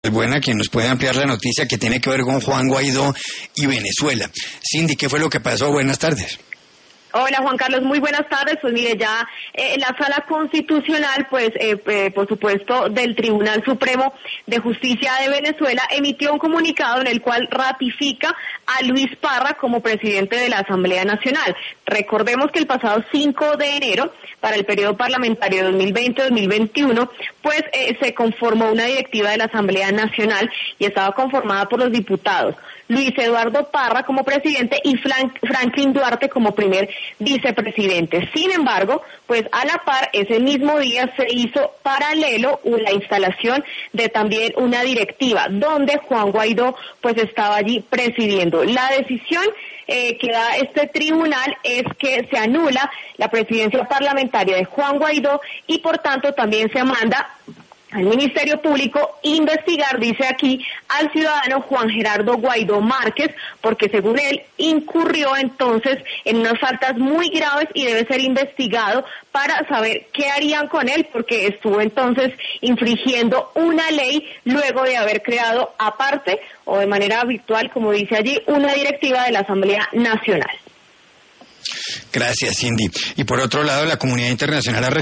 Buena, quien nos puede ampliar la noticia que tiene que ver con Juan Guaidó y Venezuela. Cindy, ¿qué fue lo que pasó? Buenas tardes. Hola Juan Carlos, muy buenas tardes. Pues mire, ya la Sala Constitucional, por supuesto, del Tribunal Supremo de Justicia de Venezuela emitió un comunicado en el cual ratifica a Luis Parra como presidente de la Asamblea Nacional. Recordemos que el pasado 5 de enero, para el periodo parlamentario 2020-2021, se conformó una directiva de la Asamblea Nacional y estaba conformada por los diputados Luis Eduardo Parra como presidente y Franklin Duarte como primer vicepresidente. Sin embargo, a la par, ese mismo día se hizo paralelo la instalación de también una directiva, donde Juan Guaidó estaba allí presidiendo. La decisión que da este tribunal es que se anula la presidencia parlamentaria de Juan Guaidó y por tanto también se manda al Ministerio Público investigar, dice aquí, al ciudadano Juan Gerardo Guaidó Márquez, porque según él incurrió entonces en unas faltas muy graves y debe ser investigado para saber qué harían con él, porque estuvo entonces infringiendo una ley luego de haber creado aparte o de manera virtual, como dice allí, una directiva de la Asamblea Nacional. Gracias, Cindy. Y por otro lado, la comunidad internacional ha